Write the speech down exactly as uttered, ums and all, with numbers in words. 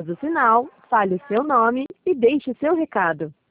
Após o sinal, fale o seu nome e deixe seu recado.